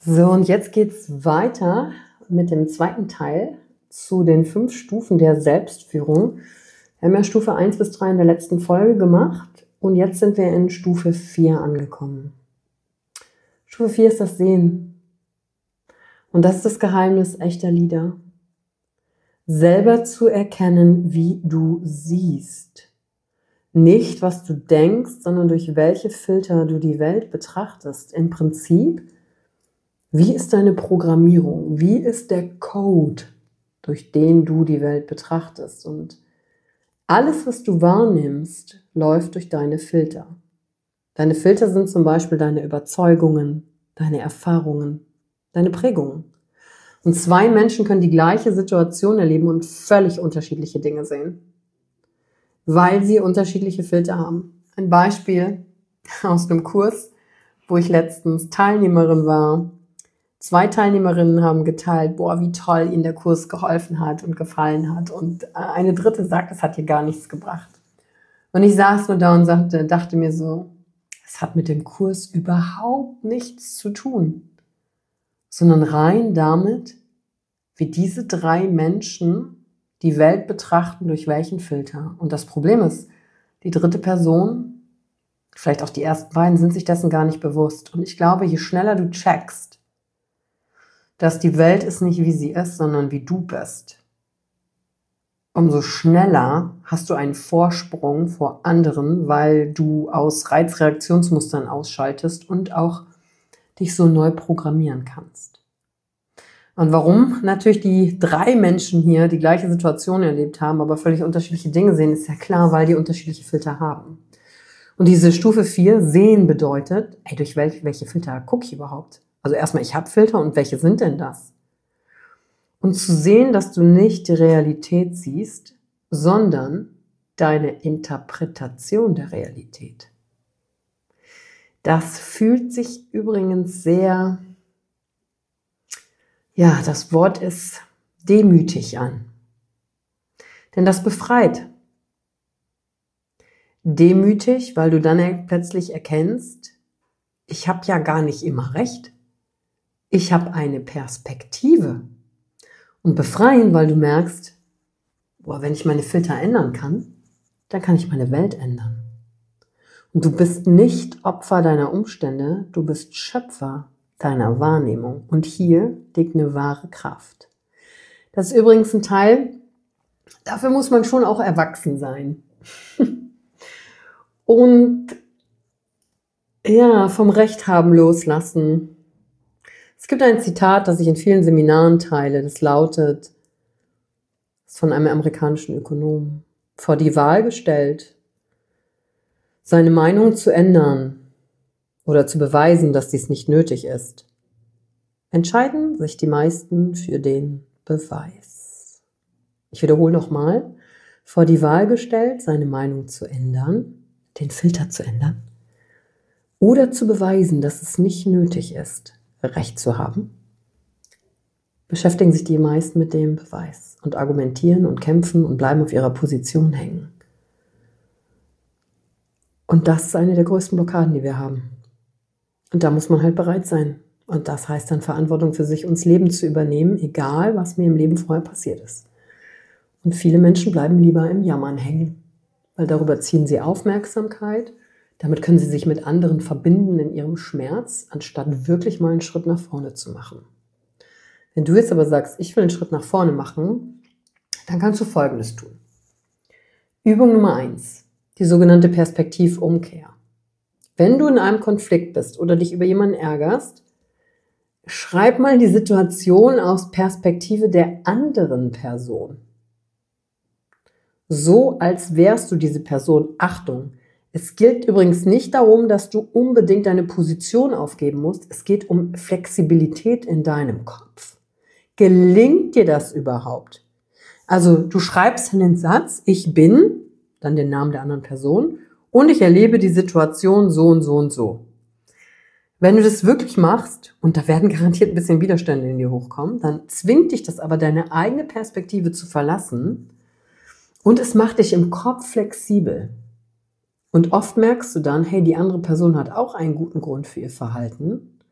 So, und jetzt geht's weiter mit dem zweiten Teil zu den 5 Stufen der Selbstführung. Wir haben ja Stufe 1 bis 3 in der letzten Folge gemacht und jetzt sind wir in Stufe 4 angekommen. Stufe 4 ist das Sehen. Und das ist das Geheimnis echter Leader. Selber zu erkennen, wie du siehst. Nicht, was du denkst, sondern durch welche Filter du die Welt betrachtest. Im Prinzip, wie ist deine Programmierung? Wie ist der Code, durch den du die Welt betrachtest? Und alles, was du wahrnimmst, läuft durch deine Filter. Deine Filter sind zum Beispiel deine Überzeugungen, deine Erfahrungen, deine Prägungen. Und 2 Menschen können die gleiche Situation erleben und völlig unterschiedliche Dinge sehen, weil sie unterschiedliche Filter haben. Ein Beispiel aus einem Kurs, wo ich letztens Teilnehmerin war. 2 Teilnehmerinnen haben geteilt, wie toll ihnen der Kurs geholfen hat und gefallen hat. Und eine dritte sagt, es hat ihr gar nichts gebracht. Und ich saß nur da und dachte mir so, es hat mit dem Kurs überhaupt nichts zu tun, sondern rein damit, wie diese 3 Menschen die Welt betrachten, durch welchen Filter. Und das Problem ist, die dritte Person, vielleicht auch die ersten beiden, sind sich dessen gar nicht bewusst. Und ich glaube, je schneller du checkst, dass die Welt ist nicht, wie sie ist, sondern wie du bist, umso schneller hast du einen Vorsprung vor anderen, weil du aus Reizreaktionsmustern ausschaltest und auch dich so neu programmieren kannst. Und warum natürlich die 3 Menschen hier die gleiche Situation erlebt haben, aber völlig unterschiedliche Dinge sehen, ist ja klar, weil die unterschiedliche Filter haben. Und diese Stufe 4, Sehen, bedeutet, durch welche Filter gucke ich überhaupt? Also erstmal, ich habe Filter und welche sind denn das? Und zu sehen, dass du nicht die Realität siehst, sondern deine Interpretation der Realität. Das fühlt sich übrigens sehr, das Wort ist demütig an. Denn das befreit. Demütig, weil du dann plötzlich erkennst, ich habe ja gar nicht immer recht. Ich habe eine Perspektive. Und befreien, weil du merkst, wenn ich meine Filter ändern kann, dann kann ich meine Welt ändern. Und du bist nicht Opfer deiner Umstände, du bist Schöpfer deiner Wahrnehmung. Und hier liegt eine wahre Kraft. Das ist übrigens ein Teil, dafür muss man schon auch erwachsen sein. Und vom Recht haben loslassen. Es gibt ein Zitat, das ich in vielen Seminaren teile, das lautet, das ist von einem amerikanischen Ökonomen, vor die Wahl gestellt, seine Meinung zu ändern oder zu beweisen, dass dies nicht nötig ist, entscheiden sich die meisten für den Beweis. Ich wiederhole nochmal, vor die Wahl gestellt, seine Meinung zu ändern, den Filter zu ändern oder zu beweisen, dass es nicht nötig ist, Recht zu haben, beschäftigen sich die meisten mit dem Beweis und argumentieren und kämpfen und bleiben auf ihrer Position hängen. Und das ist eine der größten Blockaden, die wir haben. Und da muss man halt bereit sein. Und das heißt dann Verantwortung für sich und das Leben zu übernehmen, egal was mir im Leben vorher passiert ist. Und viele Menschen bleiben lieber im Jammern hängen, weil darüber ziehen sie Aufmerksamkeit. Damit können sie sich mit anderen verbinden in ihrem Schmerz, anstatt wirklich mal einen Schritt nach vorne zu machen. Wenn du jetzt aber sagst, ich will einen Schritt nach vorne machen, dann kannst du Folgendes tun. Übung Nummer 1, die sogenannte Perspektivumkehr. Wenn du in einem Konflikt bist oder dich über jemanden ärgerst, schreib mal die Situation aus Perspektive der anderen Person. So, als wärst du diese Person. Achtung! Es gilt übrigens nicht darum, dass du unbedingt deine Position aufgeben musst. Es geht um Flexibilität in deinem Kopf. Gelingt dir das überhaupt? Also du schreibst in den Satz, ich bin, dann den Namen der anderen Person und ich erlebe die Situation so und so und so. Wenn du das wirklich machst, und da werden garantiert ein bisschen Widerstände in dir hochkommen, dann zwingt dich das aber, deine eigene Perspektive zu verlassen und es macht dich im Kopf flexibel. Und oft merkst du dann, hey, die andere Person hat auch einen guten Grund für ihr Verhalten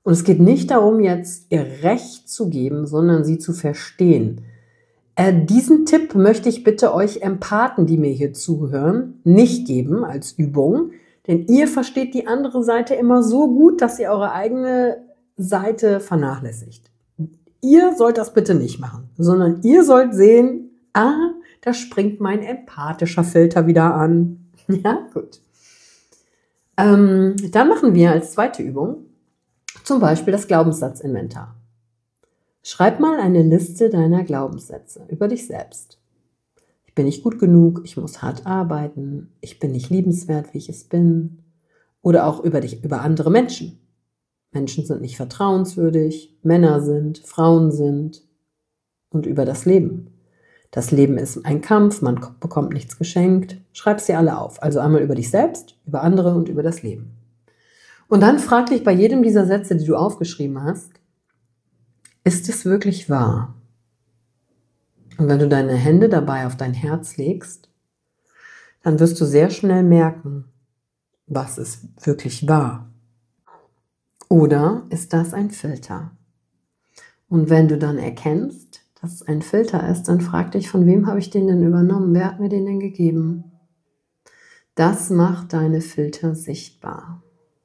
Und es geht nicht darum, jetzt ihr Recht zu geben, sondern sie zu verstehen. Diesen Tipp möchte ich bitte euch Empathen, die mir hier zuhören, nicht geben als Übung, denn ihr versteht die andere Seite immer so gut, dass ihr eure eigene Seite vernachlässigt. Ihr sollt das bitte nicht machen, sondern ihr sollt sehen, da springt mein empathischer Filter wieder an. Ja, gut. Dann machen wir als zweite Übung zum Beispiel das Glaubenssatzinventar. Schreib mal eine Liste deiner Glaubenssätze über dich selbst. Ich bin nicht gut genug, ich muss hart arbeiten, ich bin nicht liebenswert, wie ich es bin. Oder auch über dich, über andere Menschen. Menschen sind nicht vertrauenswürdig, Männer sind, Frauen sind. Und über das Leben. Das Leben ist ein Kampf, man bekommt nichts geschenkt. Schreib sie alle auf. Also einmal über dich selbst, über andere und über das Leben. Und dann frag dich bei jedem dieser Sätze, die du aufgeschrieben hast, ist es wirklich wahr? Und wenn du deine Hände dabei auf dein Herz legst, dann wirst du sehr schnell merken, was ist wirklich wahr. Oder ist das ein Filter? Und wenn du dann erkennst, dass es ein Filter ist, dann frag dich, von wem habe ich den denn übernommen? Wer hat mir den denn gegeben? Das macht deine Filter sichtbar.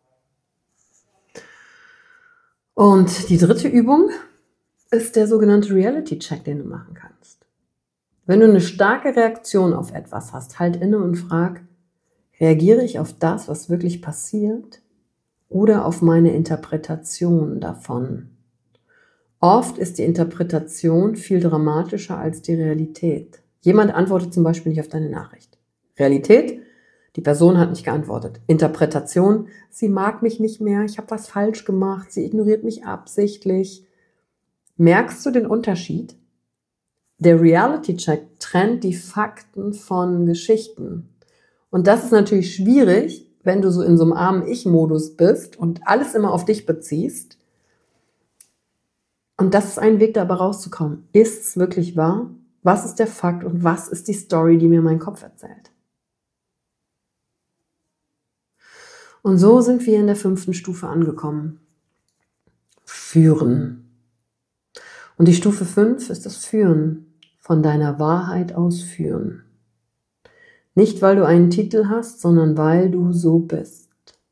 Und die dritte Übung ist der sogenannte Reality-Check, den du machen kannst. Wenn du eine starke Reaktion auf etwas hast, halt inne und frag, reagiere ich auf das, was wirklich passiert, oder auf meine Interpretation davon? Oft ist die Interpretation viel dramatischer als die Realität. Jemand antwortet zum Beispiel nicht auf deine Nachricht. Realität, die Person hat nicht geantwortet. Interpretation, sie mag mich nicht mehr, ich habe was falsch gemacht, sie ignoriert mich absichtlich. Merkst du den Unterschied? Der Reality-Check trennt die Fakten von Geschichten. Und das ist natürlich schwierig, wenn du so in so einem armen Ich-Modus bist und alles immer auf dich beziehst. Und das ist ein Weg, dabei rauszukommen. Ist es wirklich wahr? Was ist der Fakt und was ist die Story, die mir mein Kopf erzählt? Und so sind wir in der 5. Stufe angekommen. Führen. Und die Stufe 5 ist das Führen. Von deiner Wahrheit aus führen. Nicht, weil du einen Titel hast, sondern weil du so bist.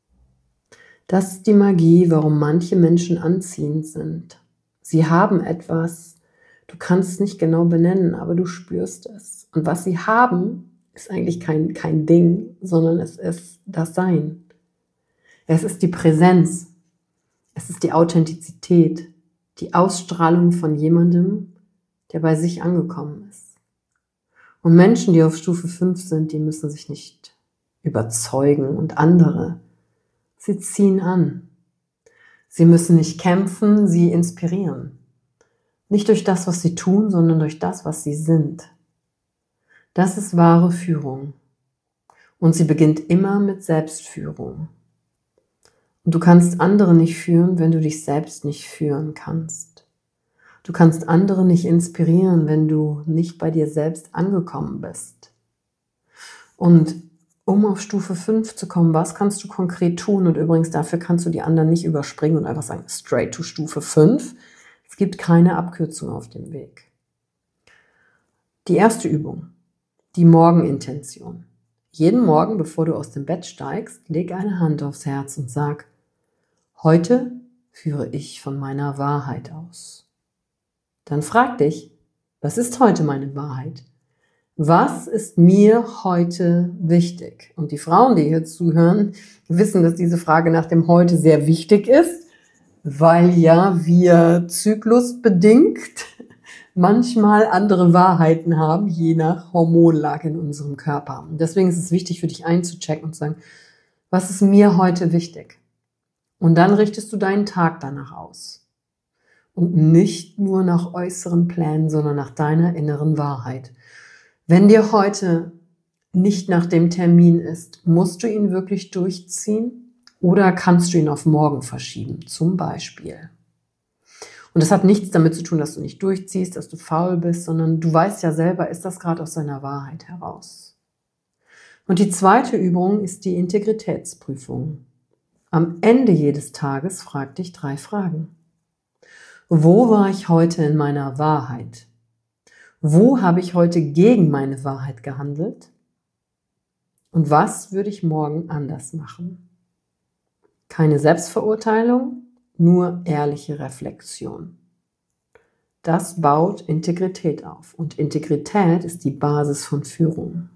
Das ist die Magie, warum manche Menschen anziehend sind. Sie haben etwas, du kannst es nicht genau benennen, aber du spürst es. Und was sie haben, ist eigentlich kein Ding, sondern es ist das Sein. Es ist die Präsenz. Es ist die Authentizität, die Ausstrahlung von jemandem, der bei sich angekommen ist. Und Menschen, die auf Stufe 5 sind, die müssen sich nicht überzeugen und andere. Sie ziehen an. Sie müssen nicht kämpfen, sie inspirieren. Nicht durch das, was sie tun, sondern durch das, was sie sind. Das ist wahre Führung. Und sie beginnt immer mit Selbstführung. Und du kannst andere nicht führen, wenn du dich selbst nicht führen kannst. Du kannst andere nicht inspirieren, wenn du nicht bei dir selbst angekommen bist. Und um auf Stufe 5 zu kommen, was kannst du konkret tun? Und übrigens, dafür kannst du die anderen nicht überspringen und einfach sagen, straight to Stufe 5. Es gibt keine Abkürzung auf dem Weg. Die erste Übung, die Morgenintention. Jeden Morgen, bevor du aus dem Bett steigst, leg eine Hand aufs Herz und sag, heute führe ich von meiner Wahrheit aus. Dann frag dich, was ist heute meine Wahrheit? Was ist mir heute wichtig? Und die Frauen, die hier zuhören, wissen, dass diese Frage nach dem Heute sehr wichtig ist, weil ja wir zyklusbedingt manchmal andere Wahrheiten haben, je nach Hormonlage in unserem Körper. Und deswegen ist es wichtig für dich einzuchecken und zu sagen, was ist mir heute wichtig? Und dann richtest du deinen Tag danach aus. Und nicht nur nach äußeren Plänen, sondern nach deiner inneren Wahrheit. Wenn dir heute nicht nach dem Termin ist, musst du ihn wirklich durchziehen oder kannst du ihn auf morgen verschieben, zum Beispiel. Und das hat nichts damit zu tun, dass du nicht durchziehst, dass du faul bist, sondern du weißt ja selber, ist das gerade aus deiner Wahrheit heraus. Und die zweite Übung ist die Integritätsprüfung. Am Ende jedes Tages frag dich 3 Fragen. Wo war ich heute in meiner Wahrheit? Wo habe ich heute gegen meine Wahrheit gehandelt? Und was würde ich morgen anders machen? Keine Selbstverurteilung, nur ehrliche Reflexion. Das baut Integrität auf. Und Integrität ist die Basis von Führung.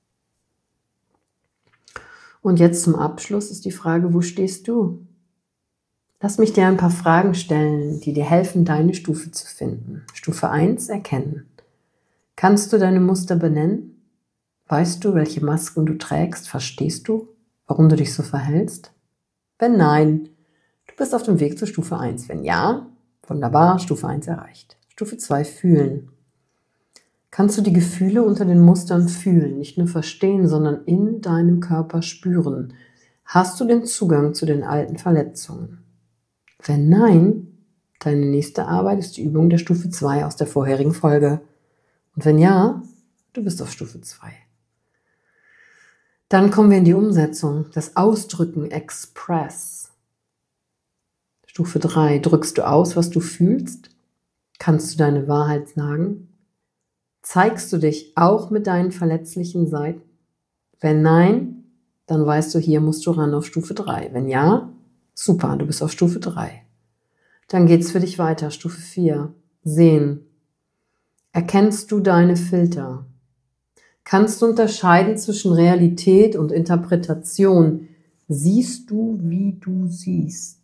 Und jetzt zum Abschluss ist die Frage, wo stehst du? Lass mich dir ein paar Fragen stellen, die dir helfen, deine Stufe zu finden. Stufe 1, erkennen. Kannst du deine Muster benennen? Weißt du, welche Masken du trägst? Verstehst du, warum du dich so verhältst? Wenn nein, du bist auf dem Weg zur Stufe 1. Wenn ja, wunderbar, Stufe 1 erreicht. Stufe 2, fühlen. Kannst du die Gefühle unter den Mustern fühlen, nicht nur verstehen, sondern in deinem Körper spüren? Hast du den Zugang zu den alten Verletzungen? Wenn nein, deine nächste Arbeit ist die Übung der Stufe 2 aus der vorherigen Folge. Und wenn ja, du bist auf Stufe 2. Dann kommen wir in die Umsetzung, das Ausdrücken, Express. Stufe 3, drückst du aus, was du fühlst? Kannst du deine Wahrheit sagen? Zeigst du dich auch mit deinen verletzlichen Seiten? Wenn nein, dann weißt du, hier musst du ran auf Stufe 3. Wenn ja, super, du bist auf Stufe 3. Dann geht's für dich weiter, Stufe 4, sehen. Erkennst du deine Filter? Kannst du unterscheiden zwischen Realität und Interpretation? Siehst du, wie du siehst?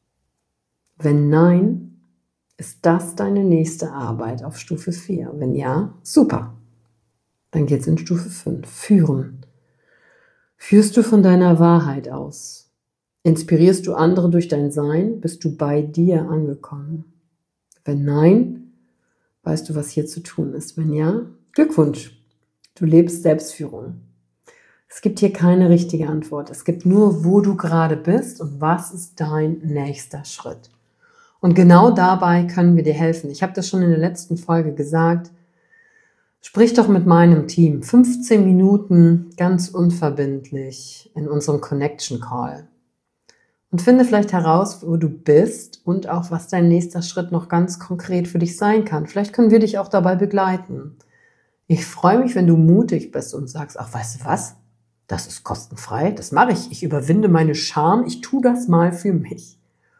Wenn nein, ist das deine nächste Arbeit auf Stufe 4? Wenn ja, super. Dann geht's in Stufe 5. Führen. Führst du von deiner Wahrheit aus? Inspirierst du andere durch dein Sein? Bist du bei dir angekommen? Wenn nein, weißt du, was hier zu tun ist. Wenn ja, Glückwunsch. Du lebst Selbstführung. Es gibt hier keine richtige Antwort. Es gibt nur, wo du gerade bist und was ist dein nächster Schritt. Und genau dabei können wir dir helfen. Ich habe das schon in der letzten Folge gesagt. Sprich doch mit meinem Team. 15 Minuten, ganz unverbindlich in unserem Connection Call. Und finde vielleicht heraus, wo du bist und auch, was dein nächster Schritt noch ganz konkret für dich sein kann. Vielleicht können wir dich auch dabei begleiten. Ich freue mich, wenn du mutig bist und sagst, ach, weißt du was? Das ist kostenfrei, das mache ich. Ich überwinde meine Scham, ich tue das mal für mich.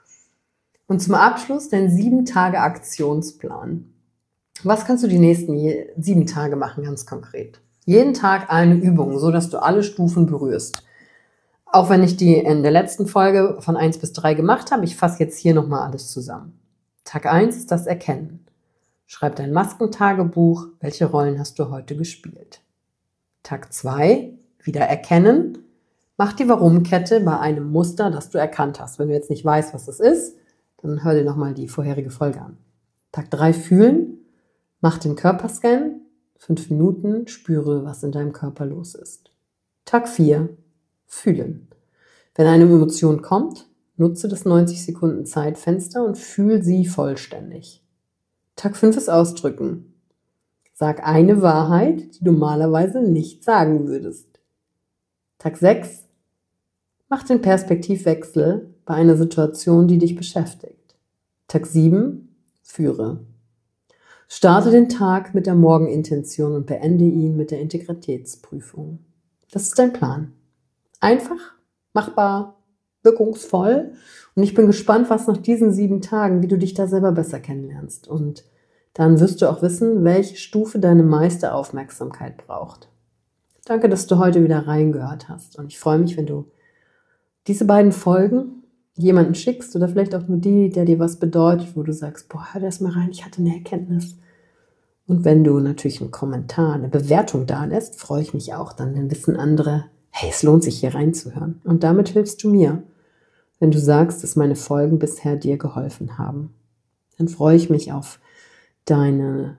Und zum Abschluss dein 7-Tage-Aktionsplan. Was kannst du die nächsten 7 Tage machen, ganz konkret? Jeden Tag eine Übung, so dass du alle Stufen berührst. Auch wenn ich die in der letzten Folge von 1 bis 3 gemacht habe, ich fasse jetzt hier nochmal alles zusammen. Tag 1 ist das Erkennen. Schreib dein Maskentagebuch, welche Rollen hast du heute gespielt. Tag 2, wieder erkennen. Mach die Warum-Kette bei einem Muster, das du erkannt hast. Wenn du jetzt nicht weißt, was das ist, dann hör dir nochmal die vorherige Folge an. Tag 3, fühlen. Mach den Körperscan. 5 Minuten, spüre, was in deinem Körper los ist. Tag 4, fühlen. Wenn eine Emotion kommt, nutze das 90 Sekunden Zeitfenster und fühl sie vollständig. Tag 5 ist ausdrücken. Sag eine Wahrheit, die du normalerweise nicht sagen würdest. Tag 6, mach den Perspektivwechsel bei einer Situation, die dich beschäftigt. Tag 7, führe. Starte den Tag mit der Morgenintention und beende ihn mit der Integritätsprüfung. Das ist dein Plan. Einfach, machbar, wirkungsvoll. Und ich bin gespannt, was nach diesen 7 Tagen, wie du dich da selber besser kennenlernst. Und dann wirst du auch wissen, welche Stufe deine meiste Aufmerksamkeit braucht. Danke, dass du heute wieder reingehört hast. Und ich freue mich, wenn du diese beiden Folgen jemanden schickst oder vielleicht auch nur die, der dir was bedeutet, wo du sagst, boah, hör das mal rein, ich hatte eine Erkenntnis. Und wenn du natürlich einen Kommentar, eine Bewertung da lässt, freue ich mich auch. Dann wissen andere, hey, es lohnt sich hier reinzuhören. Und damit hilfst du mir, wenn du sagst, dass meine Folgen bisher dir geholfen haben. Dann freue ich mich auf deine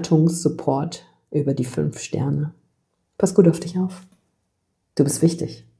Bewertungssupport über die 5 Sterne. Pass gut auf dich auf. Du bist wichtig.